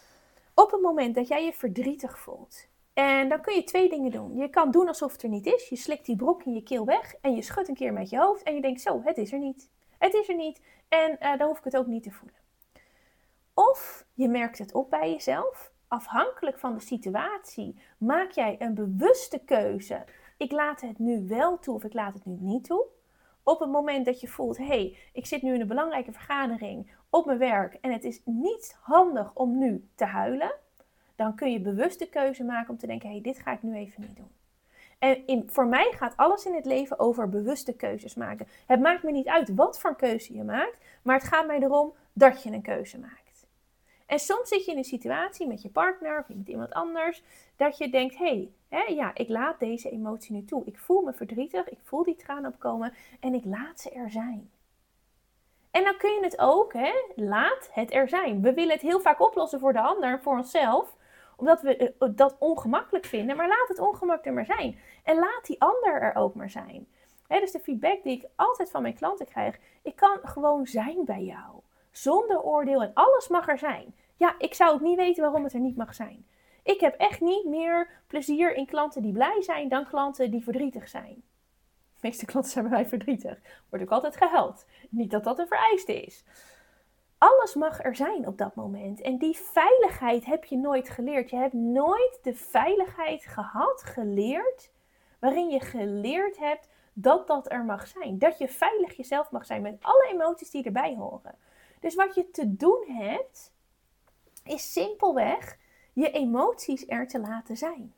Op het moment dat jij je verdrietig voelt, en dan kun je twee dingen doen. Je kan doen alsof het er niet is. Je slikt die brok in je keel weg en je schudt een keer met je hoofd en je denkt, zo, het is er niet. Het is er niet en uh, dan hoef ik het ook niet te voelen. Of je merkt het op bij jezelf. Afhankelijk van de situatie maak jij een bewuste keuze. Ik laat het nu wel toe of ik laat het nu niet toe. Op het moment dat je voelt, hé, hey, ik zit nu in een belangrijke vergadering op mijn werk en het is niet handig om nu te huilen, dan kun je bewust de keuze maken om te denken, hé, hey, dit ga ik nu even niet doen. En in, voor mij gaat alles in het leven over bewuste keuzes maken. Het maakt me niet uit wat voor keuze je maakt, maar het gaat mij erom dat je een keuze maakt. En soms zit je in een situatie met je partner of met iemand anders, dat je denkt, hé, hey, ja, ik laat deze emotie nu toe. Ik voel me verdrietig, ik voel die tranen opkomen en ik laat ze er zijn. En dan kun je het ook, hè, laat het er zijn. We willen het heel vaak oplossen voor de ander, voor onszelf, omdat we dat ongemakkelijk vinden, maar laat het ongemak er maar zijn. En laat die ander er ook maar zijn. He, dus de feedback die ik altijd van mijn klanten krijg, ik kan gewoon zijn bij jou. Zonder oordeel en alles mag er zijn. Ja, ik zou ook niet weten waarom het er niet mag zijn. Ik heb echt niet meer plezier in klanten die blij zijn dan klanten die verdrietig zijn. De meeste klanten zijn bij mij verdrietig. Wordt ook altijd gehuild. Niet dat dat een vereiste is. Alles mag er zijn op dat moment. En die veiligheid heb je nooit geleerd. Je hebt nooit de veiligheid gehad, geleerd, waarin je geleerd hebt dat dat er mag zijn. Dat je veilig jezelf mag zijn met alle emoties die erbij horen. Dus wat je te doen hebt, is simpelweg je emoties er te laten zijn.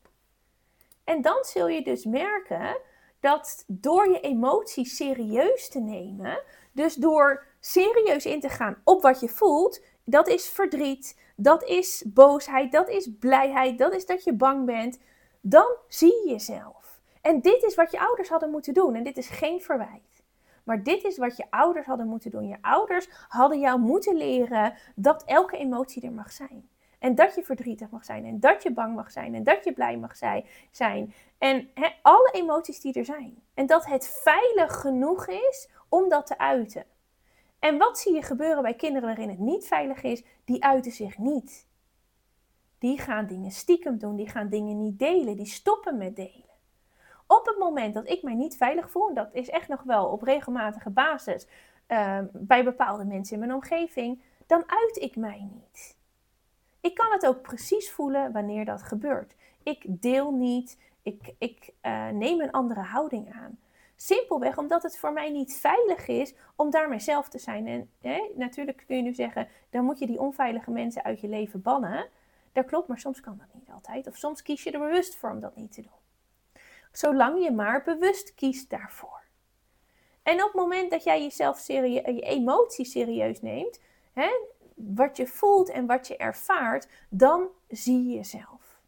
En dan zul je dus merken dat door je emoties serieus te nemen, dus door serieus in te gaan op wat je voelt, dat is verdriet, dat is boosheid, dat is blijheid, dat is dat je bang bent, dan zie je jezelf. En dit is wat je ouders hadden moeten doen en dit is geen verwijt. Maar dit is wat je ouders hadden moeten doen. Je ouders hadden jou moeten leren dat elke emotie er mag zijn. En dat je verdrietig mag zijn. En dat je bang mag zijn. En dat je blij mag zijn. En he, alle emoties die er zijn. En dat het veilig genoeg is om dat te uiten. En wat zie je gebeuren bij kinderen waarin het niet veilig is? Die uiten zich niet. Die gaan dingen stiekem doen. Die gaan dingen niet delen. Die stoppen met delen. Op het moment dat ik mij niet veilig voel, en dat is echt nog wel op regelmatige basis uh, bij bepaalde mensen in mijn omgeving, dan uit ik mij niet. Ik kan het ook precies voelen wanneer dat gebeurt. Ik deel niet, ik, ik uh, neem een andere houding aan. Simpelweg omdat het voor mij niet veilig is om daar mezelf te zijn. En hè, natuurlijk kun je nu zeggen, dan moet je die onveilige mensen uit je leven bannen. Dat klopt, maar soms kan dat niet altijd. Of soms kies je er bewust voor om dat niet te doen. Zolang je maar bewust kiest daarvoor. En op het moment dat jij jezelf serie- je emoties serieus neemt, hè, wat je voelt en wat je ervaart, dan zie je jezelf.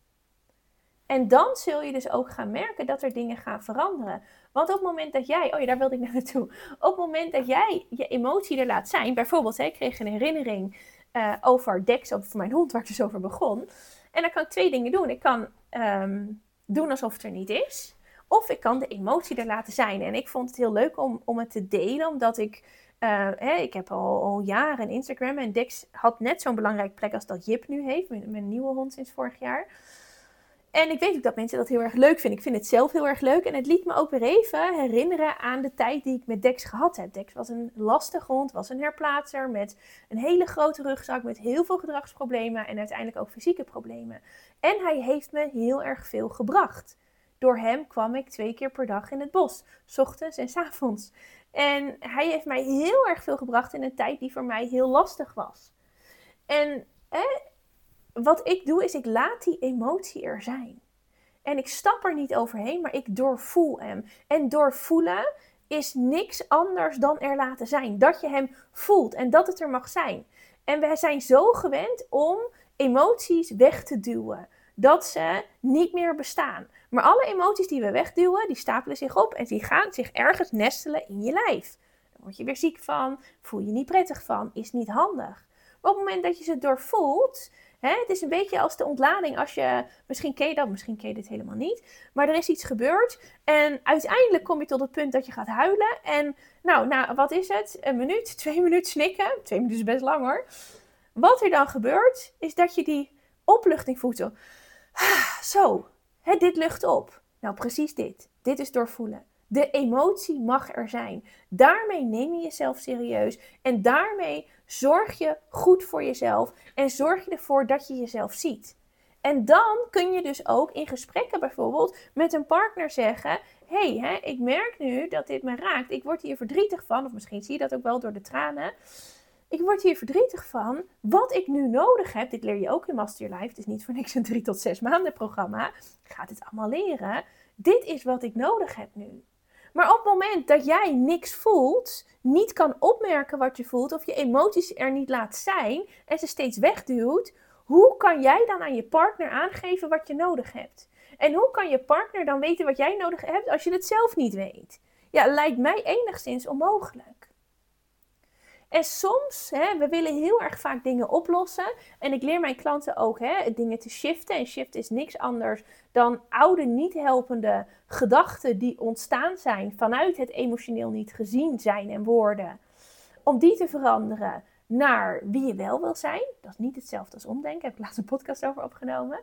En dan zul je dus ook gaan merken dat er dingen gaan veranderen. Want op het moment dat jij, oh ja, daar wilde ik naar naartoe. Op het moment dat jij je emotie er laat zijn, bijvoorbeeld, hè, ik kreeg een herinnering uh, over Dex, over mijn hond, waar ik dus over begon. En dan kan ik twee dingen doen. Ik kan um, doen alsof het er niet is. Of ik kan de emotie er laten zijn. En ik vond het heel leuk om, om het te delen, omdat ik, uh, hè, ik heb al, al jaren een Instagram. En Dex had net zo'n belangrijke plek als dat Jip nu heeft, mijn, mijn nieuwe hond sinds vorig jaar. En ik weet ook dat mensen dat heel erg leuk vinden. Ik vind het zelf heel erg leuk. En het liet me ook weer even herinneren aan de tijd die ik met Dex gehad heb. Dex was een lastige hond, was een herplaatser met een hele grote rugzak, met heel veel gedragsproblemen en uiteindelijk ook fysieke problemen. En hij heeft me heel erg veel gebracht. Door hem kwam ik twee keer per dag in het bos, 's ochtends en 's avonds. En hij heeft mij heel erg veel gebracht in een tijd die voor mij heel lastig was. En eh, wat ik doe is, ik laat die emotie er zijn. En ik stap er niet overheen, maar ik doorvoel hem. En doorvoelen is niks anders dan er laten zijn. Dat je hem voelt en dat het er mag zijn. En wij zijn zo gewend om emoties weg te duwen. Dat ze niet meer bestaan. Maar alle emoties die we wegduwen, die stapelen zich op en die gaan zich ergens nestelen in je lijf. Daar word je weer ziek van, voel je niet prettig van, is niet handig. Maar op het moment dat je ze doorvoelt, hè, het is een beetje als de ontlading als je, misschien ken je dat, misschien ken je dit helemaal niet, maar er is iets gebeurd en uiteindelijk kom je tot het punt dat je gaat huilen en nou, nou wat is het? Een minuut, twee minuten snikken, twee minuten is best lang hoor. Wat er dan gebeurt, is dat je die opluchting voelt zo, zo, hè, dit lucht op. Nou, precies dit. Dit is doorvoelen. De emotie mag er zijn. Daarmee neem je jezelf serieus. En daarmee zorg je goed voor jezelf. En zorg je ervoor dat je jezelf ziet. En dan kun je dus ook in gesprekken bijvoorbeeld met een partner zeggen, hé, hey, ik merk nu dat dit me raakt. Ik word hier verdrietig van. Of misschien zie je dat ook wel door de tranen. Ik word hier verdrietig van. Wat ik nu nodig heb, dit leer je ook in Master Your Life. Het is niet voor niks een drie tot zes maanden programma. Ik ga dit allemaal leren. Dit is wat ik nodig heb nu. Maar op het moment dat jij niks voelt, niet kan opmerken wat je voelt, of je emoties er niet laat zijn en ze steeds wegduwt, hoe kan jij dan aan je partner aangeven wat je nodig hebt? En hoe kan je partner dan weten wat jij nodig hebt als je het zelf niet weet? Ja, lijkt mij enigszins onmogelijk. En soms, hè, we willen heel erg vaak dingen oplossen. En ik leer mijn klanten ook hè, dingen te shiften. En shiften is niks anders dan oude, niet helpende gedachten die ontstaan zijn vanuit het emotioneel niet gezien zijn en worden. Om die te veranderen naar wie je wel wil zijn. Dat is niet hetzelfde als omdenken. Daar heb ik laatst een podcast over opgenomen.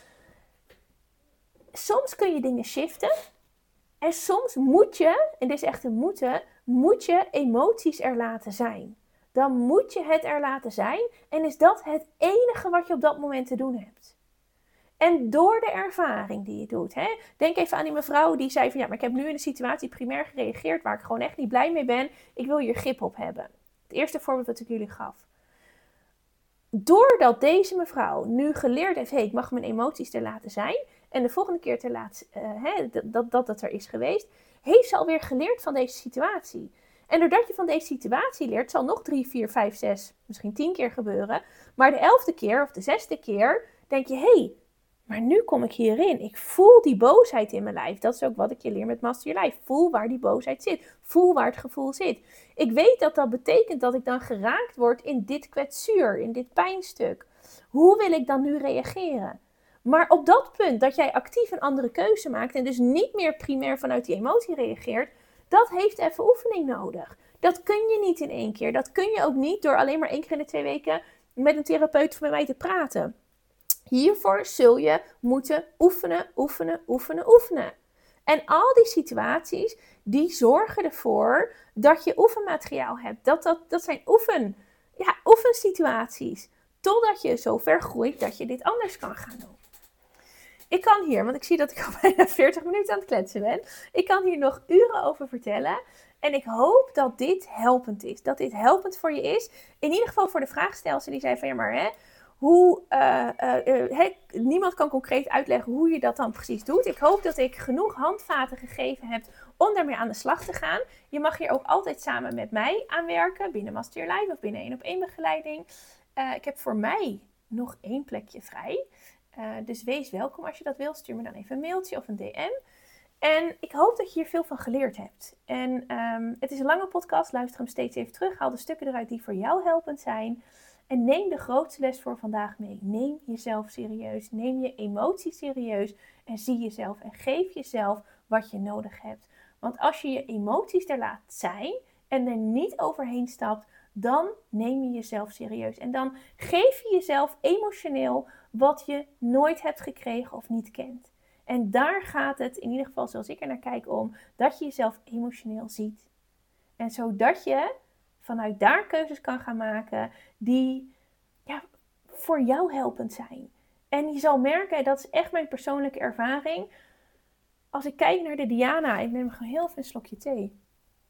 Soms kun je dingen shiften. En soms moet je, en dit is echt een moeten, moet je emoties er laten zijn. Dan moet je het er laten zijn en is dat het enige wat je op dat moment te doen hebt. En door de ervaring die je doet, hè, denk even aan die mevrouw die zei van ja, maar ik heb nu in een situatie primair gereageerd waar ik gewoon echt niet blij mee ben. Ik wil hier grip op hebben. Het eerste voorbeeld dat ik jullie gaf. Doordat deze mevrouw nu geleerd heeft, hé, hey, ik mag mijn emoties er laten zijn. En de volgende keer te laten, uh, hè, dat, dat dat er is geweest, heeft ze alweer geleerd van deze situatie. En doordat je van deze situatie leert, zal nog drie, vier, vijf, zes, misschien tien keer gebeuren. Maar de elfde keer of de zesde keer denk je, hé, hey, maar nu kom ik hierin. Ik voel die boosheid in mijn lijf. Dat is ook wat ik je leer met Master Your Life. Voel waar die boosheid zit. Voel waar het gevoel zit. Ik weet dat dat betekent dat ik dan geraakt word in dit kwetsuur, in dit pijnstuk. Hoe wil ik dan nu reageren? Maar op dat punt dat jij actief een andere keuze maakt en dus niet meer primair vanuit die emotie reageert, dat heeft even oefening nodig. Dat kun je niet in één keer. Dat kun je ook niet door alleen maar één keer in de twee weken met een therapeut of met mij te praten. Hiervoor zul je moeten oefenen, oefenen, oefenen, oefenen. En al die situaties, die zorgen ervoor dat je oefenmateriaal hebt. Dat, dat, dat zijn oefen, ja, oefensituaties. Totdat je zo ver groeit dat je dit anders kan gaan doen. ik kan hier, want ik zie dat ik al bijna veertig minuten aan het kletsen ben. Ik kan hier nog uren over vertellen. En ik hoop dat dit helpend is. Dat dit helpend voor je is. In ieder geval voor de vraagstelster die zei van ja, maar hè, hoe, uh, uh, uh, he, niemand kan concreet uitleggen hoe je dat dan precies doet. Ik hoop dat ik genoeg handvaten gegeven heb om daarmee aan de slag te gaan. Je mag hier ook altijd samen met mij aan werken. Binnen Master Your Life of binnen één op één begeleiding. Uh, ik heb voor mij nog één plekje vrij. Uh, dus wees welkom als je dat wilt. Stuur me dan even een mailtje of een D M. En ik hoop dat je hier veel van geleerd hebt. En um, het is een lange podcast. Luister hem steeds even terug. Haal de stukken eruit die voor jou helpend zijn. En neem de grootste les voor vandaag mee. Neem jezelf serieus. Neem je emoties serieus. En zie jezelf. En geef jezelf wat je nodig hebt. Want als je je emoties er laat zijn. En er niet overheen stapt. Dan neem je jezelf serieus. En dan geef je jezelf emotioneel wat je nooit hebt gekregen of niet kent. En daar gaat het, in ieder geval zoals ik er naar kijk, om. Dat je jezelf emotioneel ziet. En zodat je vanuit daar keuzes kan gaan maken die ja, voor jou helpend zijn. En je zal merken, dat is echt mijn persoonlijke ervaring. Als ik kijk naar de Diana, ik neem gewoon heel even een slokje thee.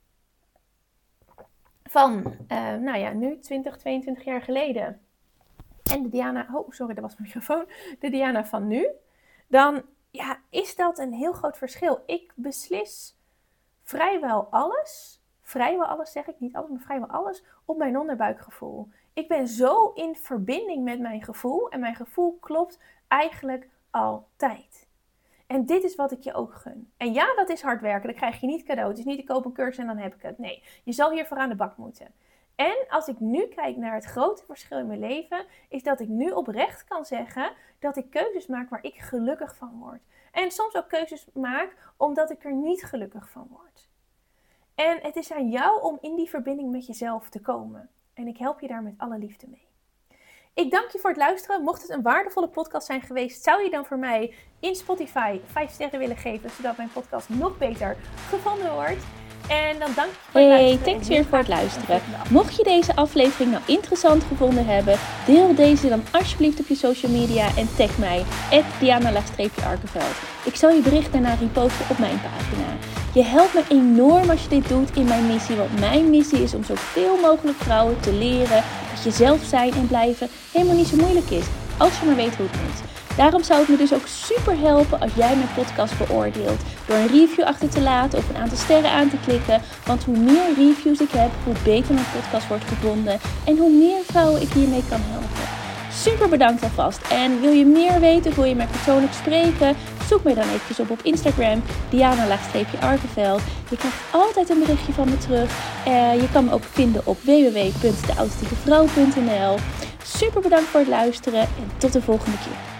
Van, uh, nou ja, nu twintig, tweeëntwintig jaar geleden. En de Diana, oh sorry, dat was mijn microfoon. De Diana van nu. Dan ja, is dat een heel groot verschil. Ik beslis vrijwel alles. Vrijwel alles zeg ik, niet alles, maar vrijwel alles op mijn onderbuikgevoel. Ik ben zo in verbinding met mijn gevoel. En mijn gevoel klopt eigenlijk altijd. En dit is wat ik je ook gun. En ja, dat is hard werken. Dat krijg je niet cadeau. Het is niet ik koop een cursus en dan heb ik het. Nee, je zal hiervoor aan de bak moeten. En als ik nu kijk naar het grote verschil in mijn leven, is dat ik nu oprecht kan zeggen dat ik keuzes maak waar ik gelukkig van word. En soms ook keuzes maak omdat ik er niet gelukkig van word. En het is aan jou om in die verbinding met jezelf te komen. En ik help je daar met alle liefde mee. Ik dank je voor het luisteren. Mocht het een waardevolle podcast zijn geweest, zou je dan voor mij in Spotify vijf sterren willen geven, zodat mijn podcast nog beter gevonden wordt. En dan dank je voor het hey, luisteren. Hey, thanks weer voor het luisteren. Mocht je deze aflevering nou interessant gevonden hebben, deel deze dan alsjeblieft op je social media en tag mij, at Diana Arkeveld. Ik zal je bericht daarna reposten op mijn pagina. Je helpt me enorm als je dit doet in mijn missie, want mijn missie is om zoveel mogelijk vrouwen te leren dat jezelf zijn en blijven helemaal niet zo moeilijk is, als je maar weet hoe het moet. Daarom zou het me dus ook super helpen als jij mijn podcast beoordeelt. Door een review achter te laten of een aantal sterren aan te klikken. Want hoe meer reviews ik heb, hoe beter mijn podcast wordt gevonden. En hoe meer vrouwen ik hiermee kan helpen. Super bedankt alvast. En wil je meer weten of wil je mij persoonlijk spreken? Zoek mij dan eventjes op op Instagram. Diana Arkeveld. Je krijgt altijd een berichtje van me terug. Uh, je kan me ook vinden op w w w punt de authentieke vrouw punt n l. Super bedankt voor het luisteren en tot de volgende keer.